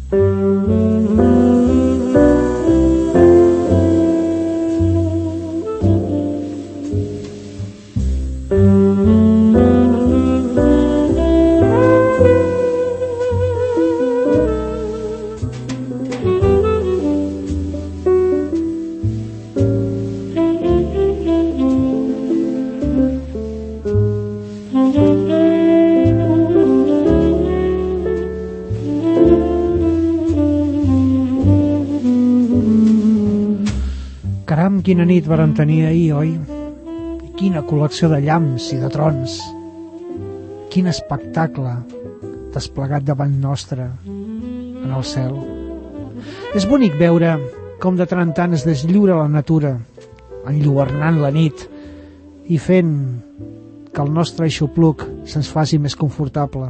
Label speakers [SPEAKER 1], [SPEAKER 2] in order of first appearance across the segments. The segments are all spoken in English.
[SPEAKER 1] Quina nit vàrem tenir ahir, oi? I quina col·lecció de llamps i de trons. Quin espectacle desplegat davant nostre en el cel. És bonic veure com de tant en tant es deslliura la natura, enlluernant la nit i fent que el nostre aixopluc se'ns faci més confortable.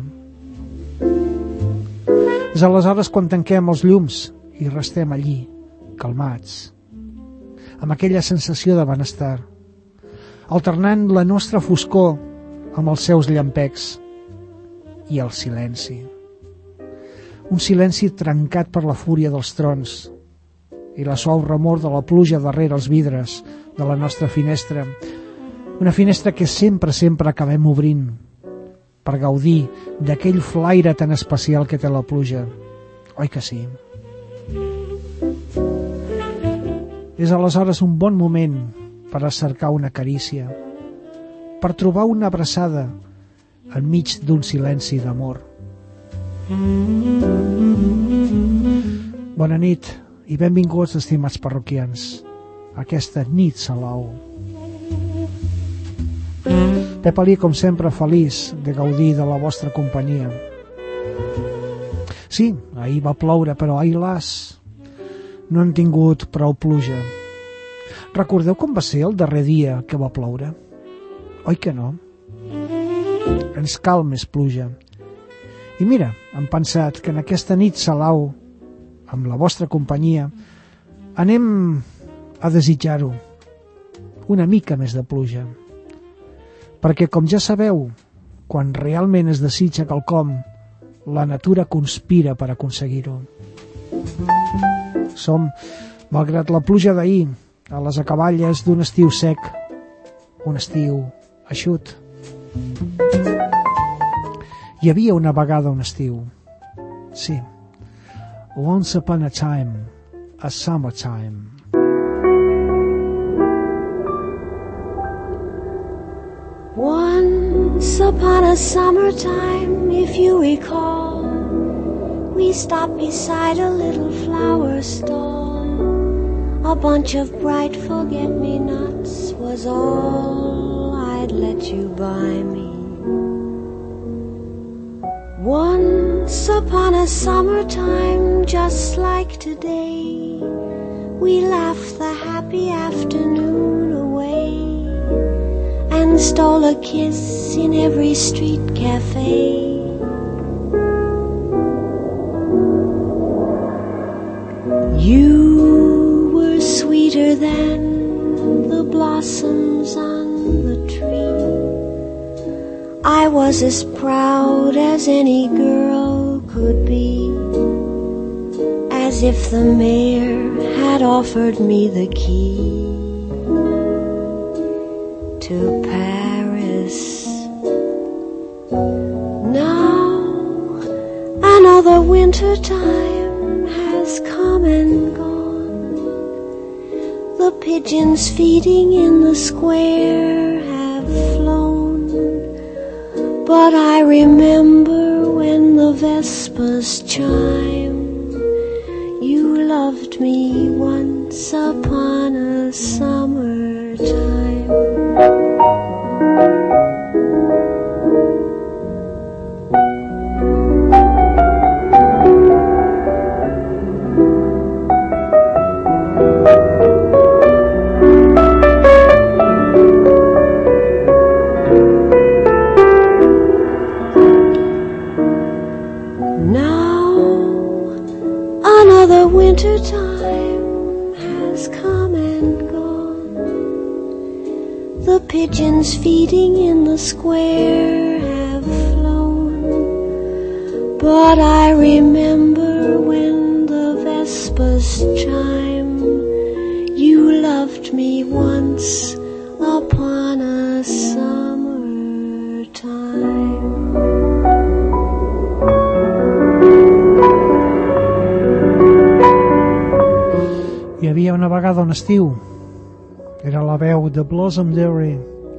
[SPEAKER 1] És aleshores quan tanquem els llums i restem allí, calmats, amb aquella sensació de benestar, alternant la nostra foscor amb els seus llampecs i el silenci. Un silenci trencat per la fúria dels trons i la suau remor de la pluja darrere els vidres de la nostra finestra, una finestra que sempre acabem obrint per gaudir d'aquell flaire tan especial que té la pluja. Oi que sí? És aleshores un bon moment per a cercar una carícia, per trobar una abraçada enmig d'un silenci d'amor. Bona nit i benvinguts, estimats parroquians, a aquesta nit Salou. Pep Alí, com sempre, feliç de gaudir de la vostra companyia. Sí, ahir va ploure, però ai las, no hem tingut prou pluja. Recordeu com va ser el darrer dia que va ploure? Oi que no? Ens cal més pluja. I mira, hem pensat que en aquesta nit Salou, amb la vostra companyia, anem a desitjar-ho, una mica més de pluja. Perquè, com ja sabeu, quan realment es desitja quelcom, la natura conspira per aconseguir-ho. Som, malgrat la pluja d'ahir, a les acaballes d'un estiu sec, un estiu eixut. Hi havia una vegada un estiu. Sí. Once upon a time, a summertime.
[SPEAKER 2] Once upon a summertime, if you recall, we stopped beside a little flower stall. A bunch of bright forget-me-nots was all I'd let you buy me. Once upon a summertime, just like today, we laughed the happy afternoon away and stole a kiss in every street cafe. You were sweeter than the blossoms on the tree. I was as proud as any girl could be, as if the mayor had offered me the key to Paris. Now another winter time has come and gone. The pigeons feeding in the square have flown, but I remember when the vespers chime, you loved me once upon a summertime. Winter time has come and gone. The pigeons feeding in the square have flown, but I remember when
[SPEAKER 1] una vegada un estiu. Era la veu de Blossom Derry.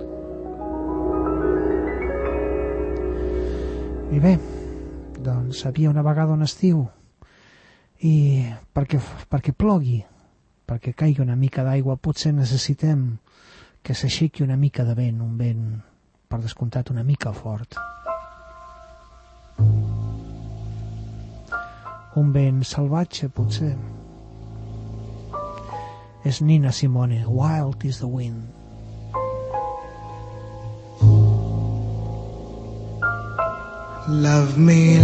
[SPEAKER 1] I bé, doncs havia una vegada un estiu, i perquè plogui, perquè caigui una mica d'aigua, potser necessitem que s'aixequi una mica de vent, un vent, per descomptat, una mica fort. Un vent salvatge, potser. És Nina Simone, Wild is the Wind.
[SPEAKER 3] Love me,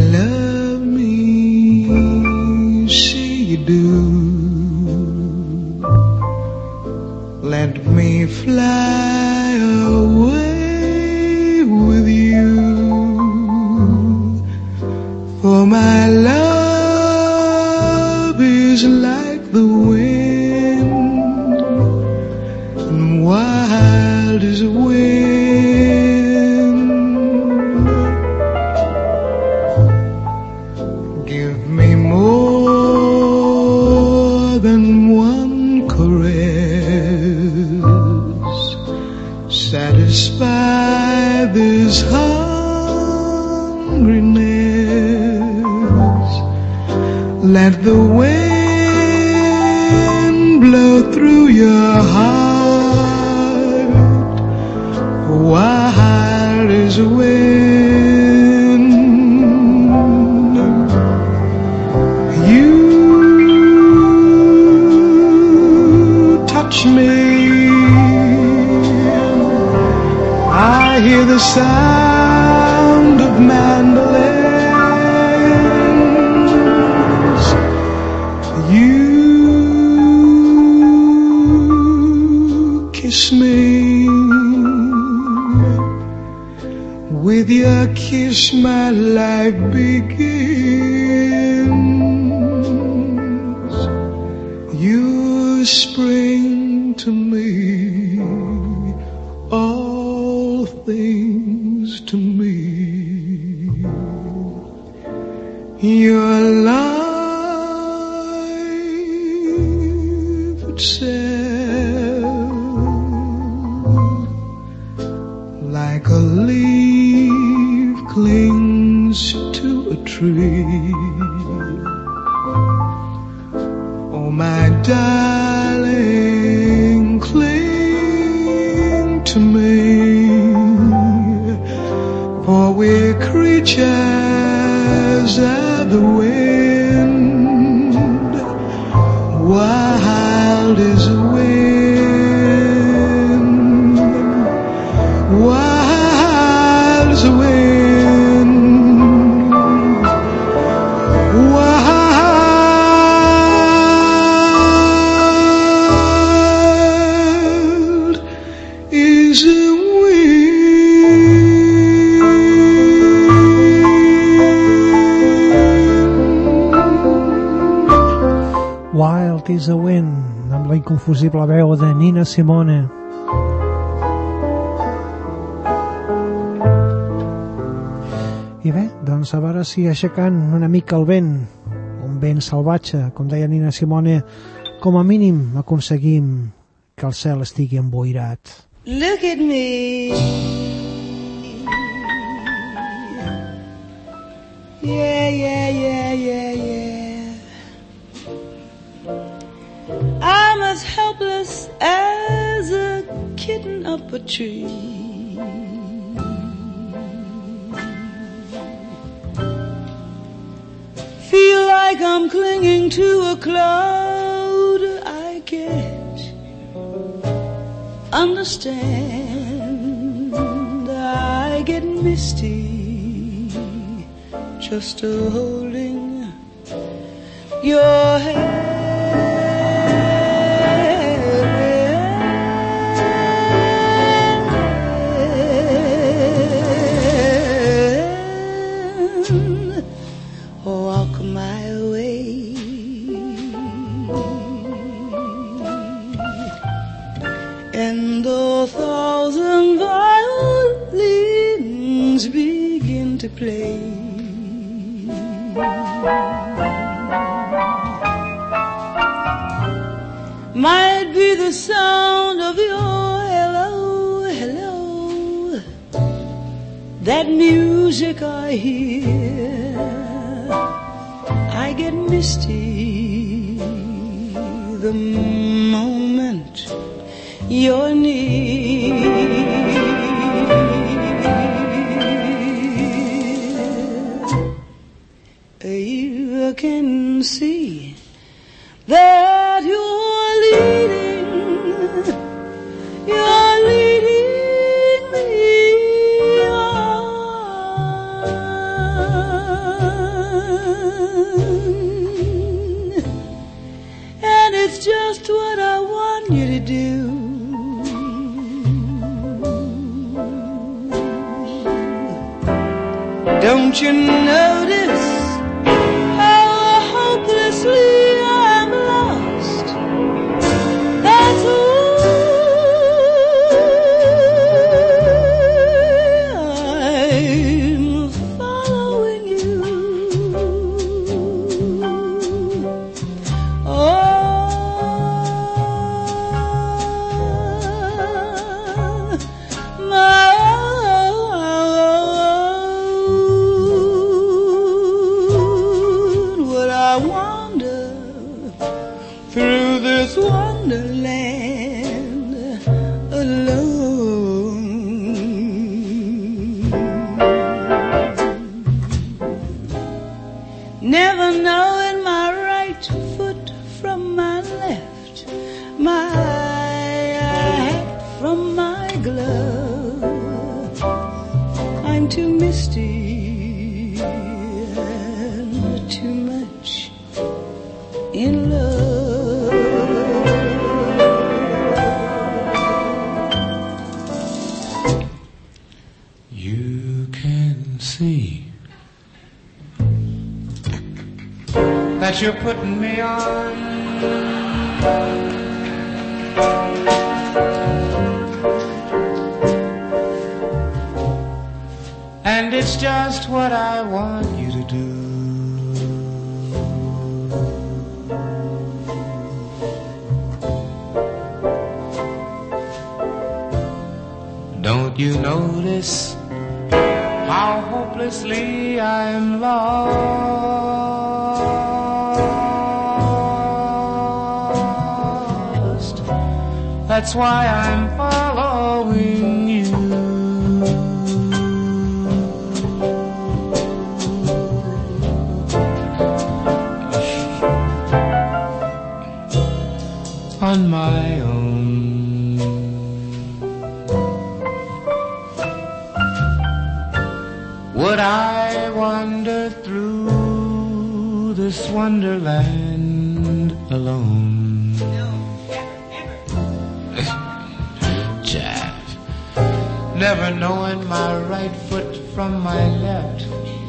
[SPEAKER 3] say you do. Let me fly away with you. For my love is like the wind, and wild as a wind. Give me more than one caress. Satisfy this hungriness. Let the wind blow through your heart. Wild as a wind. You touch me, I hear the sound of mandolins. You kiss me, with your kiss my life begins. You spring to me, all things to me. Your life itself, like a leaf clings to a tree. Oh, my darling, cling to me, for we're creatures of the wind, wild as a wind, wild as a wind, wild is a
[SPEAKER 1] Wild is a Wind, amb la inconfusible veu de Nina Simone. I bé, doncs a veure si aixecant una mica el vent, un vent salvatge, com deia Nina Simone, com a mínim aconseguim que el cel estigui emboirat.
[SPEAKER 4] Look at me, yeah, yeah, yeah, yeah, yeah. I'm as helpless as a kitten up a tree. Feel like I'm clinging to a cloud I can't understand. I get misty just holding your hand. Walk my way, and the thousand violins begin to play. My me the sound of your hello, hello. That music I hear, I get misty the moment you're near. You can see that you're leading me on, and it's just what I want you to do. Don't you notice how hopelessly I'm lost? That's why I'm following you. Through this wonderland alone. Never knowing my right foot from my left, my hat from my glove. I'm too misty and too much in love.
[SPEAKER 3] You can see that you're putting me on. And it's just what I want you to do. Don't you notice how hopelessly I'm lost? That's why I'm following you. On my own. Would I wander through this wonderland alone?
[SPEAKER 4] No, never.
[SPEAKER 3] Jack, never knowing my right foot from my left,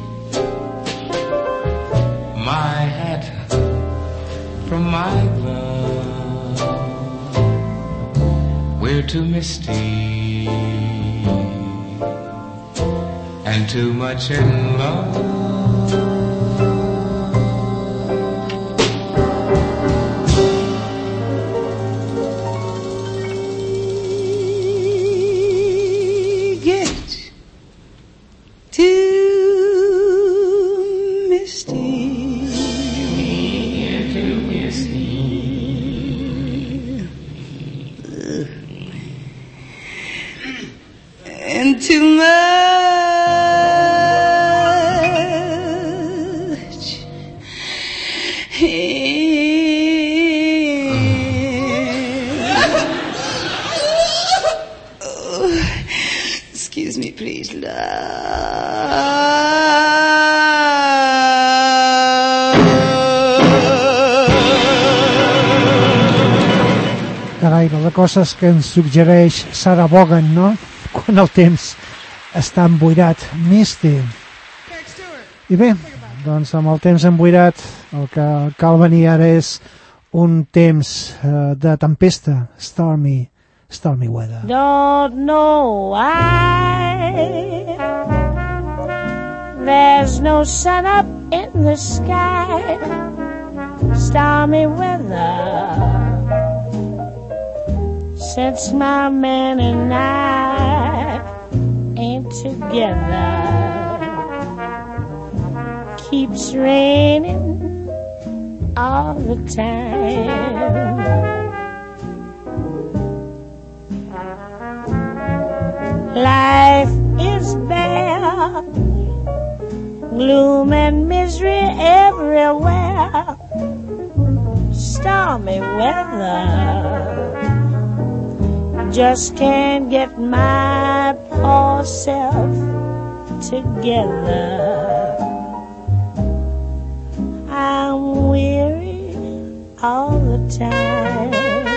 [SPEAKER 3] my hat from my glove. We're too misty and too much in love.
[SPEAKER 4] Get too misty.
[SPEAKER 3] Too misty.
[SPEAKER 4] And too much excuse me, please,
[SPEAKER 1] Carai, la cosa és que ens suggereix Sarah Vaughan, no? Quan el temps està emboirat. Misty. I bé, doncs amb el temps emboirat el que cal venir ara és un temps de tempesta, stormy weather.
[SPEAKER 2] Don't know why there's no sun up in the sky. Stormy weather
[SPEAKER 5] since my man and I ain't together. Keeps raining all the time. Life is bare, gloom and misery everywhere, stormy weather. Just can't get my poor self together. I'm weary all the time,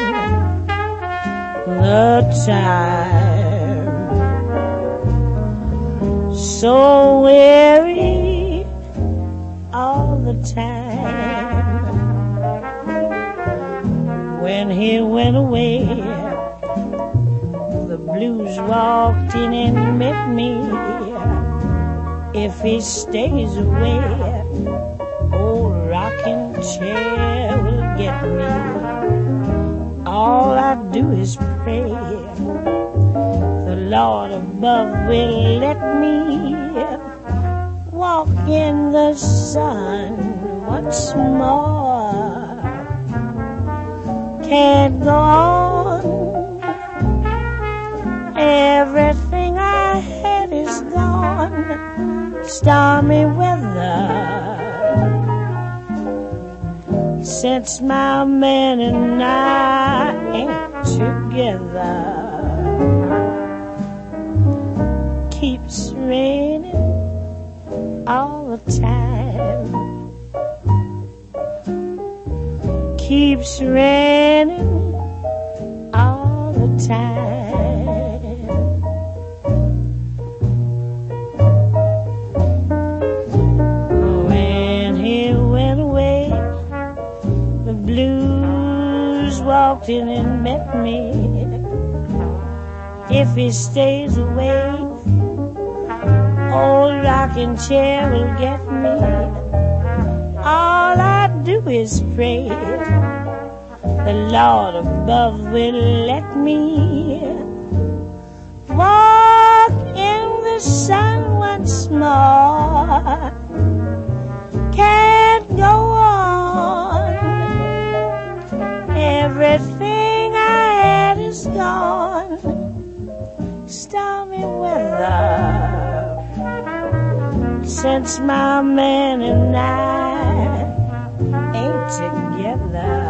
[SPEAKER 5] so weary all the time. When he went away, the blues walked in and met me. If he stays away, old rocking chair will get me. All I do is pray the Lord above will let me walk in the sun once more. Can't go on, everything I had is gone. Stormy weather, since my man and I ain't together. Keeps raining all the time. Keeps raining all the time. When he went away, the blues walked in and met me. If he stays away, old rocking chair will get me. All I do is pray the Lord above will let me walk in the sun once more. Can't go on, everything I had is gone. Stormy weather, since my man and I ain't together.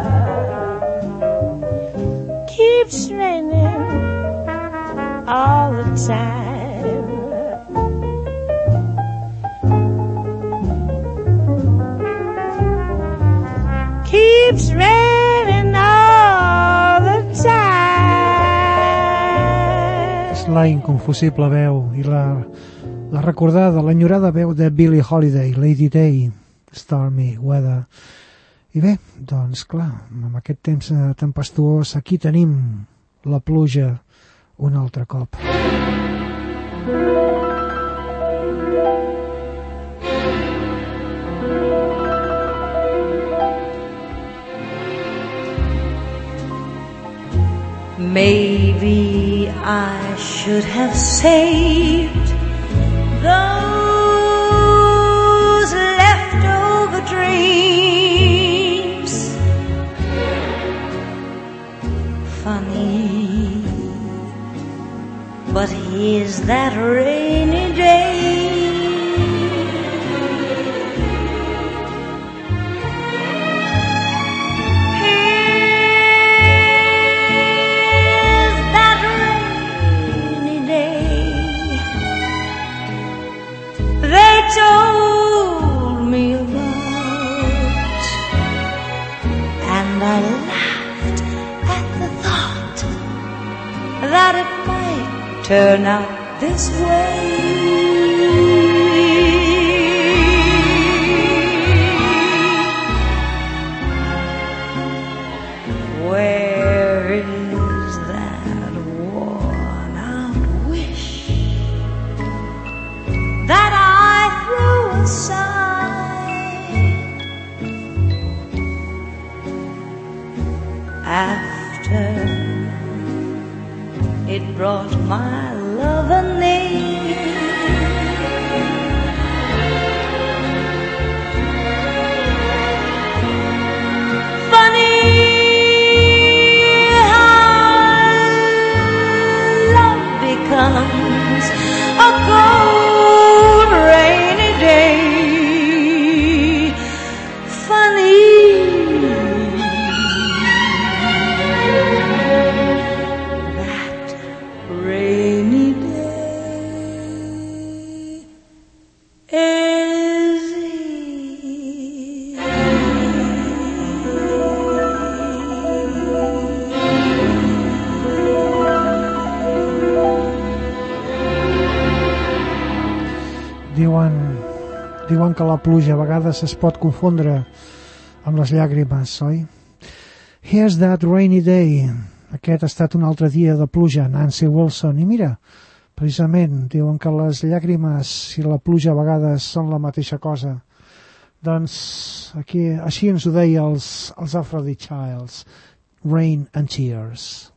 [SPEAKER 5] Keeps raining all the time. Keeps raining all the time.
[SPEAKER 1] És la inconfusible veu i la recordada, l'enyorada veu de Billie Holiday, Lady Day, Stormy Weather. I bé, doncs clar, amb aquest temps tempestuós aquí tenim la pluja un altre cop.
[SPEAKER 4] Maybe I should have saved those leftover dreams. Funny, but here's that rainy day. Told me about, and I laughed at the thought that it might turn out this way. Where is that worn out wish that I threw aside after it brought my lover near. Funny how love becomes a cold rainy day. Funny that rainy day is here.
[SPEAKER 1] Diuen que la pluja a vegades es pot confondre amb les llàgrimes, oi? Here's That Rainy Day. Aquest ha estat un altre dia de pluja, Nancy Wilson. I mira, precisament, diuen que les llàgrimes i la pluja a vegades són la mateixa cosa. Doncs aquí, així ens ho deia els Aphrodite Childs. Rain and Tears.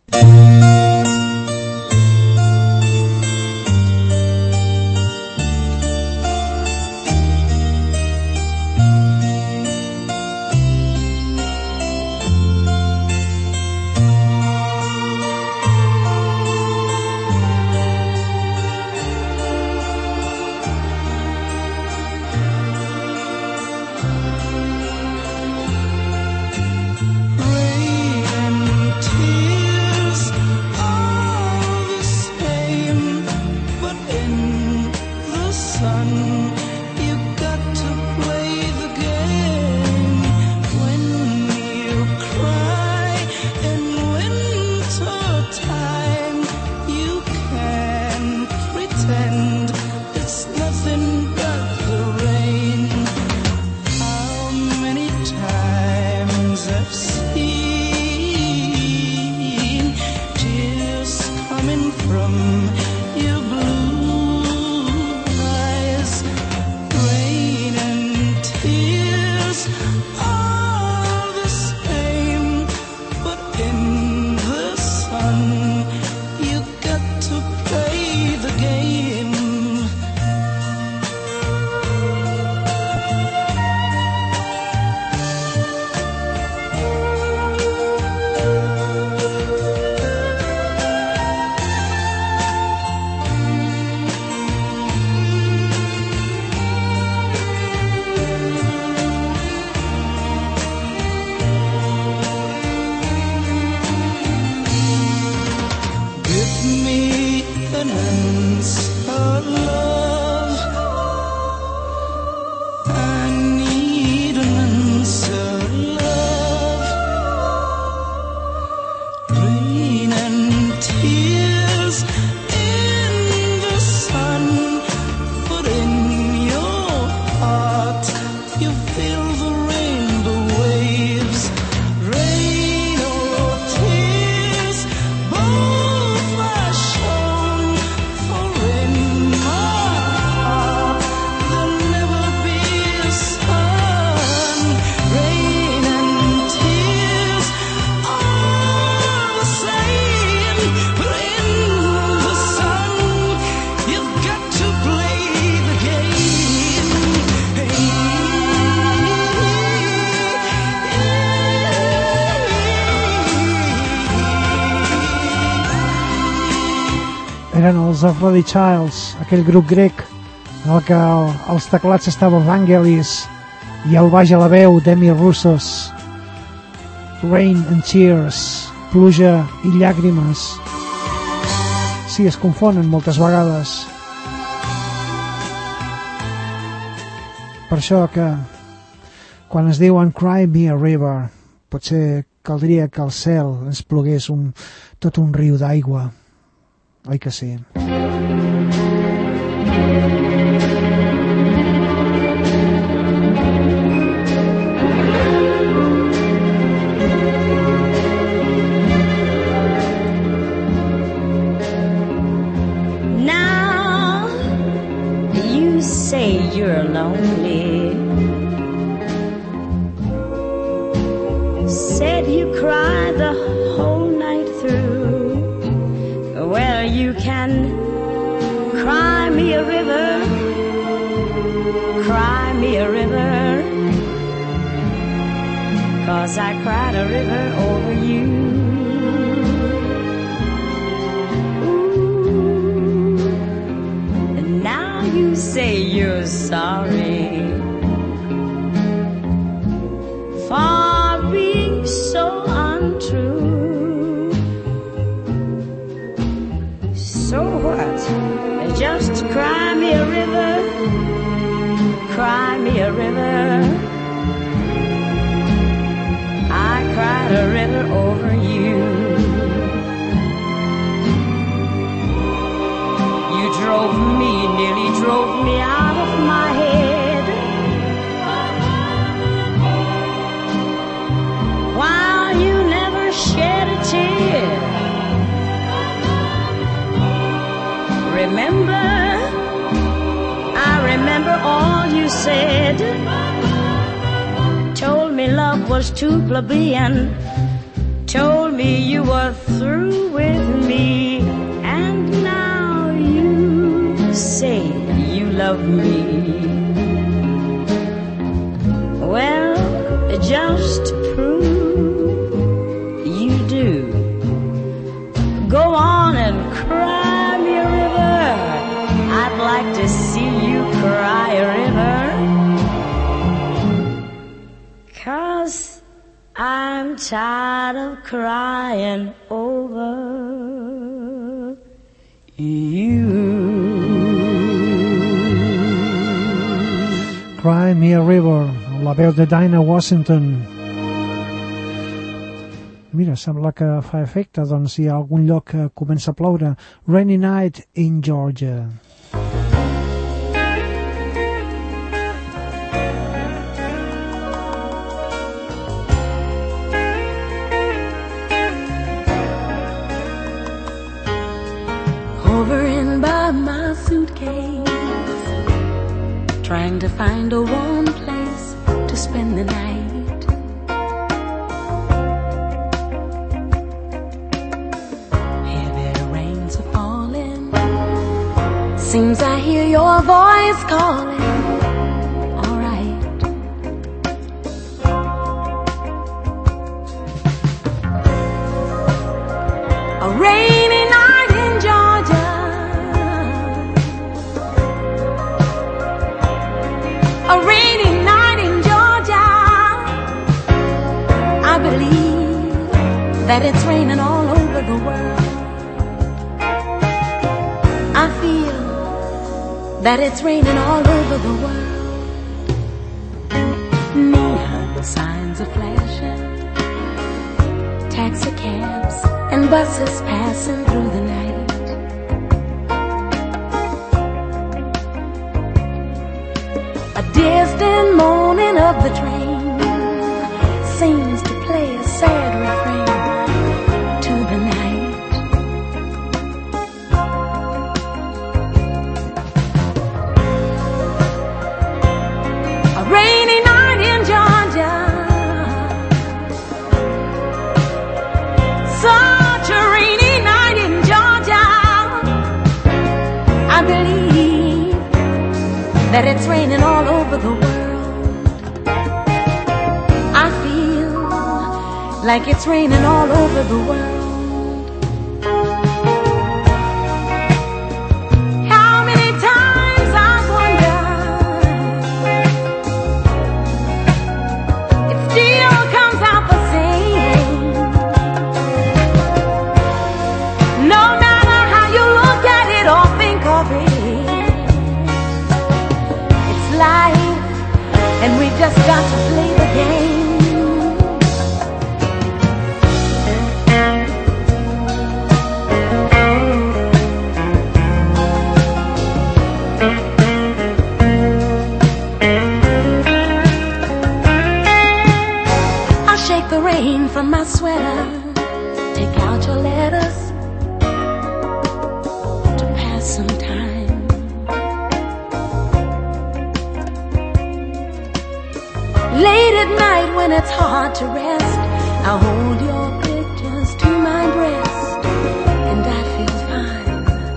[SPEAKER 1] Eren els Aphrodite Childs, aquell grup grec en el que els teclats estava Vangelis i el baix a la veu Demi Roussos. Rain and Tears, pluja i llàgrimes. Sí, es confonen moltes vegades. Per això que quan es diuen Cry Me a River, potser caldria que al cel ens plogués tot un riu d'aigua. Oi que sí?
[SPEAKER 5] Now you say you're lonely. Said you cried the whole night through. Well, you can cry me a river, cry me a river, 'cause I cried a river over you. Ooh. And now you say you're sorry for being so untrue. So what? Just cry me a river, cry me a river. I cried a river over you. You drove me, nearly drove me out of my head, while you never shed a tear. Remember, I remember all you said. Told me love was too plebeian, told me you were through with me, and now you say you love me. Well, just to prove you do, go on and cry me a river. I'd like to see you cry a river, 'cause I'm tired of crying over you.
[SPEAKER 1] Cry Me a River, la veu de Dinah Washington. Mira, sembla que fa efecte, doncs hi ha algun lloc que comença a ploure. Rainy Night in Georgia.
[SPEAKER 6] Hovering by my suitcase, trying to find a warm place to spend the night. Heavy rains are falling, seems I hear your voice calling. All right. A rainy night in Georgia, a rainy night in Georgia. I believe that it's raining all over the world. I feel that it's raining all over the world. Neon signs are flashing, taxi cabs and buses passing through the night. A distant moaning of the train seems to play a sad refrain to the night. A rainy night in Georgia, such a rainy night in Georgia. I believe that it's raining all over the world. I feel like it's raining all over the world. How many times I wonder, it still comes out the same. No matter how you look at it or think of it, it's life, and we've just got to play the game. I'll shake the rain from my sweater, take out your letters to pass some time. Late at night when it's hard to rest, I'll hold your pictures to my breast, and I feel fine.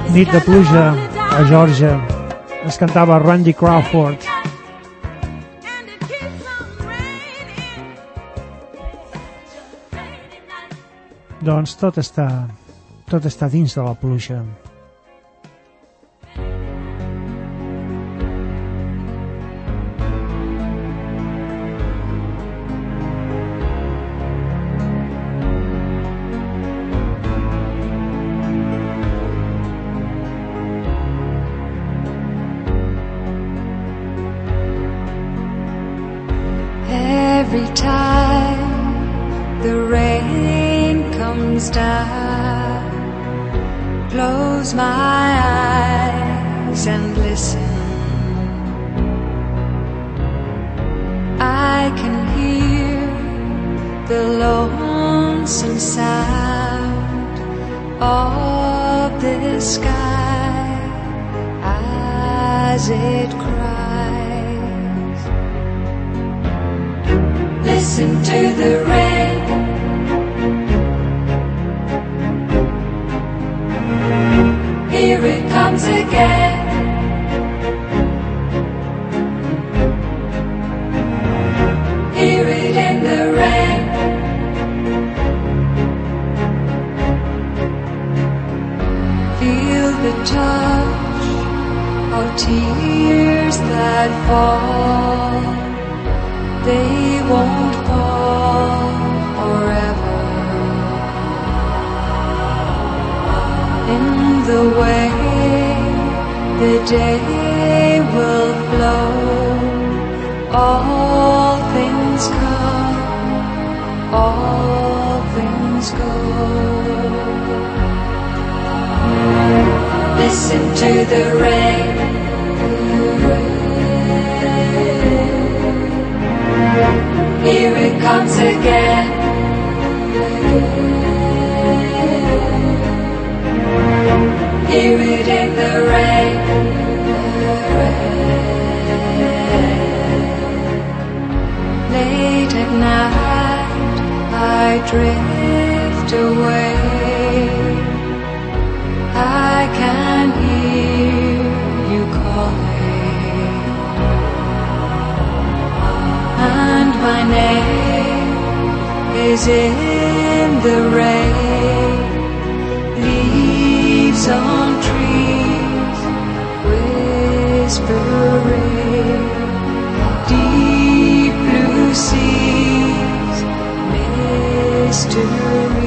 [SPEAKER 1] Nit de pluja a Georgia. Es cantava Randy Crawford. Doncs tot està dins de la pluja.
[SPEAKER 7] Every time the rain comes down, close my eyes and listen. I can hear the lonesome sound of the sky as it cries. Listen to the rain. Here it comes again. Hear it in the rain. Feel the touch of tears that fall. They won't fall forever. In the way the day will flow, all things come, all things go. Listen to the rain. Here it comes again. Hear it in the rain. Late at night I drift away. I can hear you calling, and my name is in the rain. Leaves on trees whispering, deep blue seas, mystery.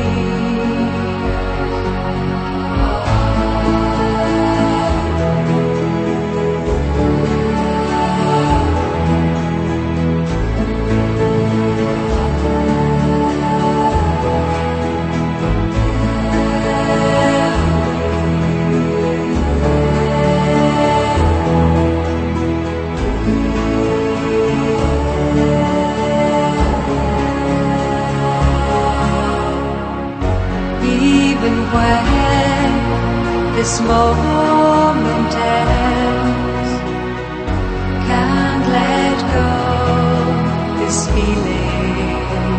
[SPEAKER 7] When this moment ends, can't let go this feeling.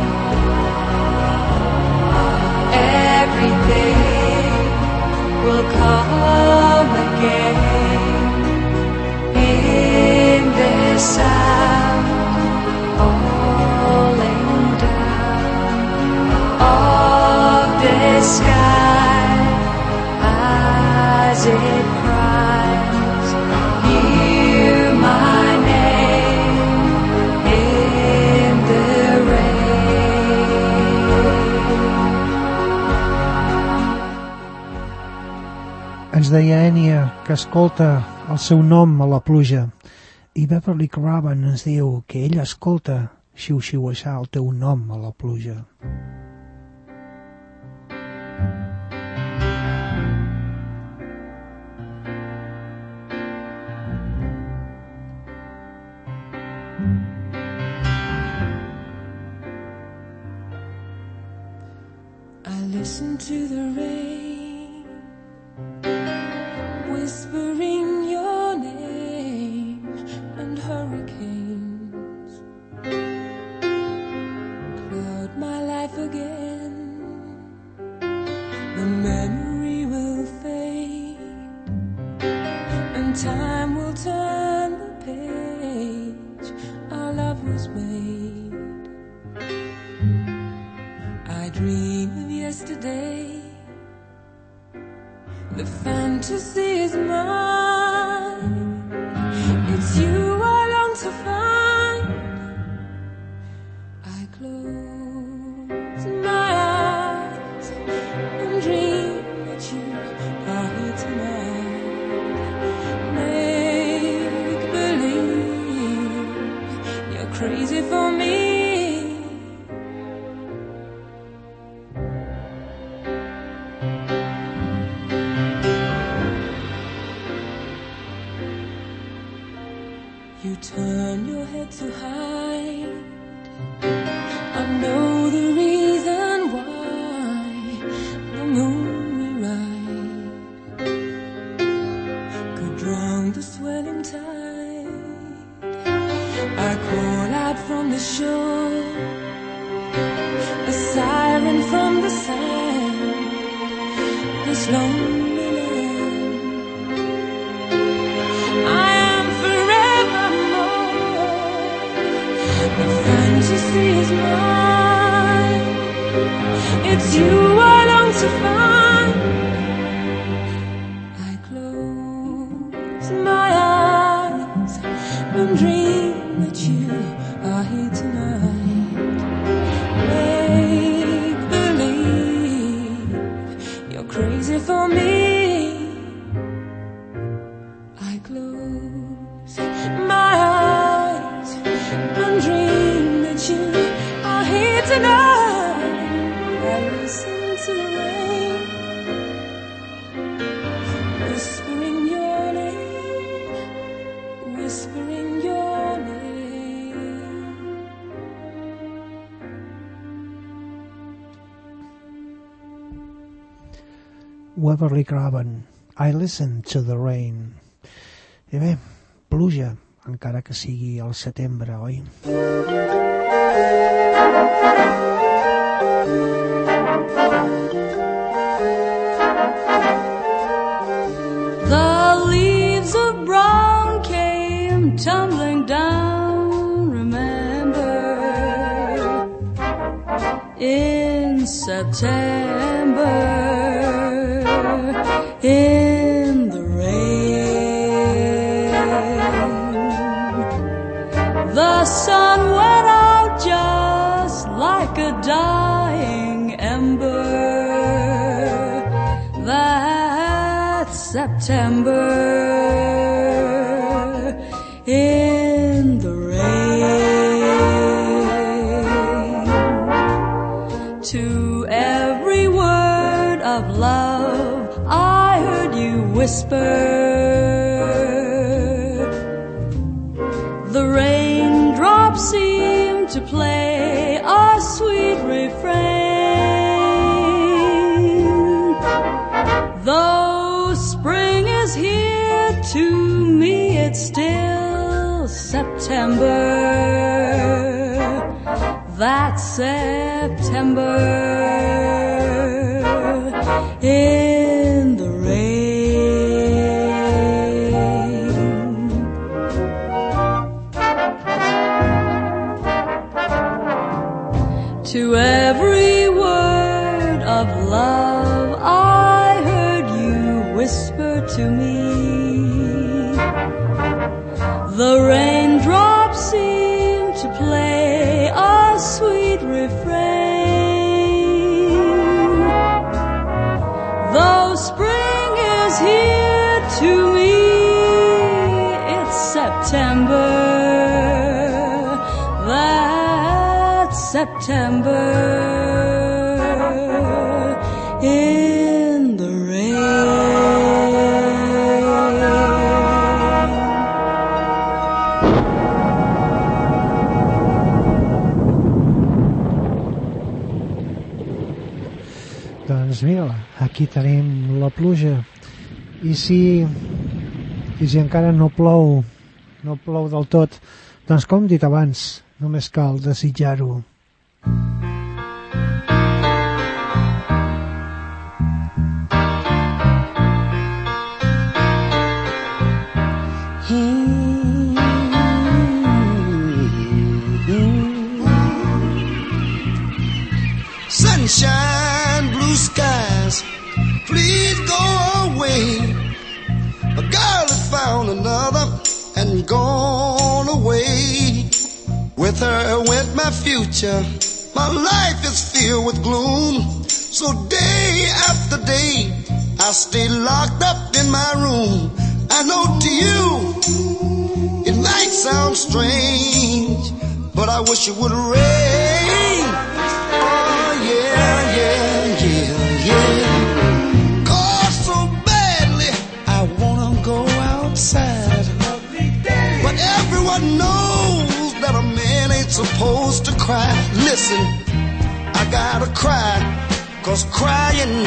[SPEAKER 7] Everything will come again in this sound, falling down of this sky. As it cries, hear my name in the rain.
[SPEAKER 1] Ens deia Enya que escolta el seu nom a la pluja, i Beverly Craven ens diu que ella escolta xiu-xiuejar el teu nom a la pluja.
[SPEAKER 7] Listen to the rain, whispering your name, and hurricanes cloud my life again. The memory will fade,
[SPEAKER 4] time will turn the page our love was made. I dream of yesterday, the fantasy is mine. It's you I long to find. I close my eyes and dream that you are here tonight. Make believe you're crazy for me. You turn your head to hide. I know the reason why. The moon we ride could drown the swelling tide. I call out from the shore, a siren from the sand, this lonely land. I am forevermore. The fantasy is mine. It's you I long to find. I close my eyes and dream that you are here tonight. Make believe you're crazy for me. I close my eyes and dream that you are here tonight. I listen to the rain whispering your name, whispering your name.
[SPEAKER 1] Waverly Craven, I Listen to the Rain. I bé, pluja, encara que sigui al setembre, oi?
[SPEAKER 4] The leaves of brown came tumbling down, remember, in September, in the rain. The sun went out just like a dying ember. That September in the rain. To every word of love I heard you whisper. The raindrops seem to play a sweet refrain. Though spring is here, to me it's still September. That September in the rain. To every word of love I heard you whisper to me. The raindrops seem to play a sweet refrain. Though spring is here, to me it's September. That September in the rain.
[SPEAKER 1] Doncs mira, aquí tenim la pluja. I si encara no plou del tot, doncs com hem dit abans, només cal desitjar-ho.
[SPEAKER 8] With her went my future. My life is filled with gloom. So day after day, I stay locked up in my room. I know to you, it might sound strange, but I wish it would rain. Oh yeah, yeah, yeah, yeah. Cause so badly, I wanna go outside. But everyone knows that a man ain't supposed to cry. Listen, I gotta cry, cause crying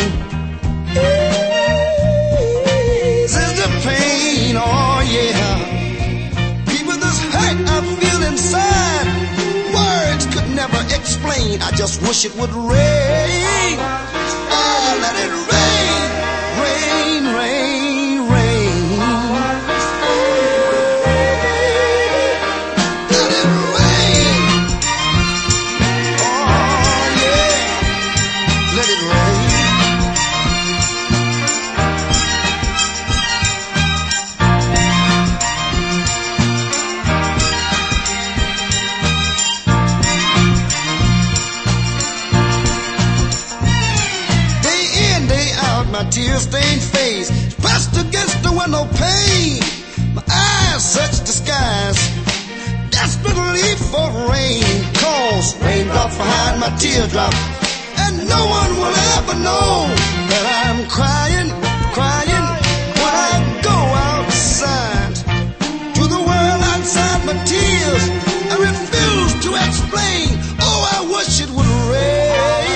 [SPEAKER 8] is the pain, oh yeah. People, this hurt I feel inside, words could never explain. I just wish it would rain. Oh, let it rain, rain, rain, rain. Let it rain. Oh yeah, let it rain. My tear-stained face pressed against the window pane. My eyes search the skies desperately for rain. Cause raindrops behind my teardrop, and no one will ever know that I'm crying, crying when I go outside. To the world outside my tears, I refuse to explain. Oh, I wish it would rain.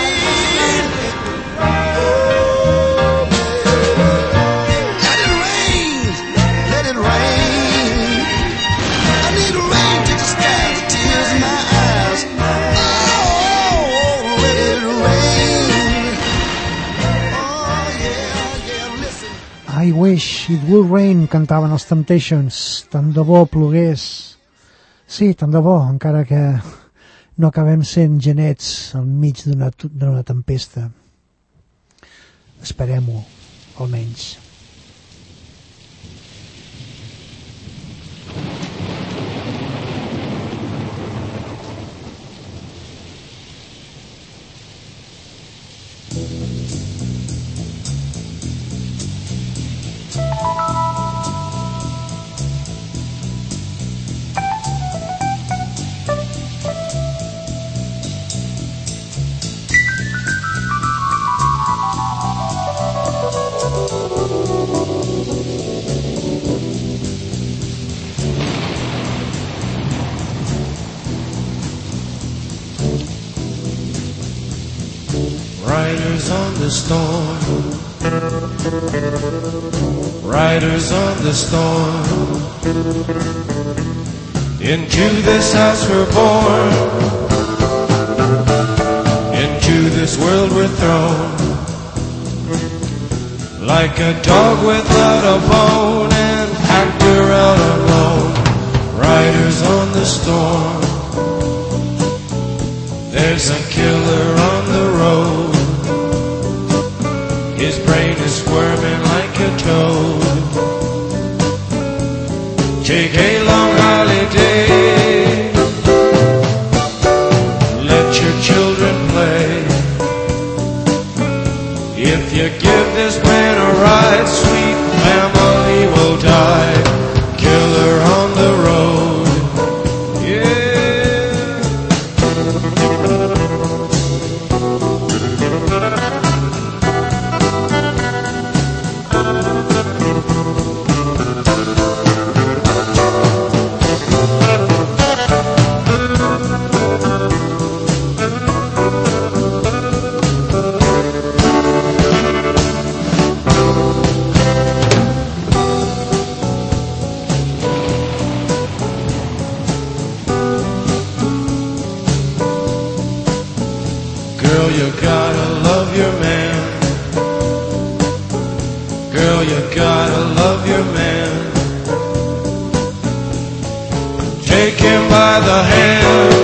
[SPEAKER 1] I wish it would rain, cantaven els Temptations. Tant de bo plogués. Sí, tant de bo, encara que no acabem sent genets enmig d'una tempesta. Esperem-ho, almenys.
[SPEAKER 3] Riders on the storm, riders on the storm. Into this house we're born, into this world we're thrown. Like a dog without a bone, an actor out alone. Riders on the storm. There's a killer on the road. His brain is squirming like a toad. Take a long holiday. Let your children play. If you give this man a ride, sweet family will die. Killer on the road. Yeah. Girl, you gotta love your man. Girl, you gotta love your man. Take him by the hand.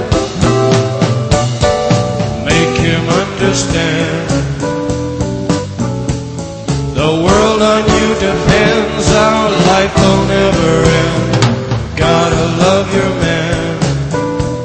[SPEAKER 3] Make him understand. The world on you depends. Our life will never end. Gotta love your man.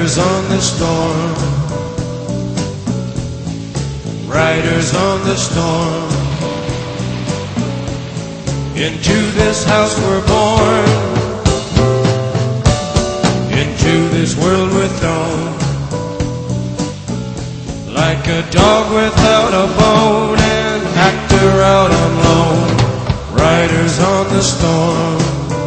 [SPEAKER 3] Riders on the storm, riders on the storm. Into this house we're born, into this world we're thrown, like a dog without a bone, an actor out on loan. Riders on the storm.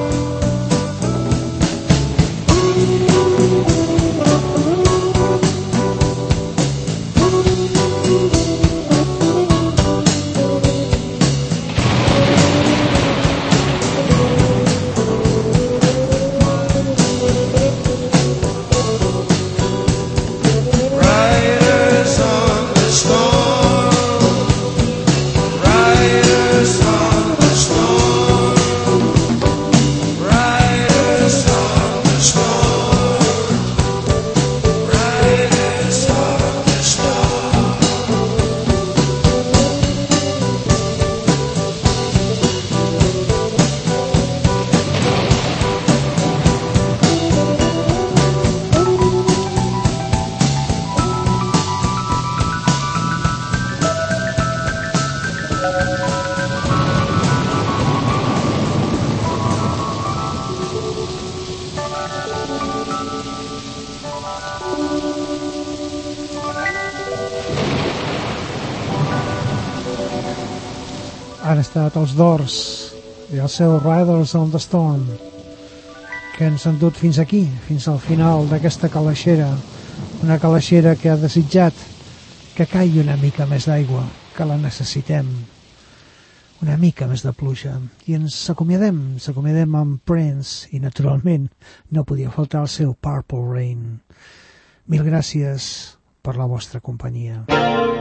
[SPEAKER 1] Han estat els Doors i el seu Riders on the Storm, que ens han dut fins aquí, fins al final d'aquesta calaixera, una calaixera que ha desitjat que caigui una mica més d'aigua, que la necessitem, una mica més de pluja. I ens acomiadem amb Prince, i naturalment no podia faltar el seu Purple Rain. Mil gràcies per la vostra companyia.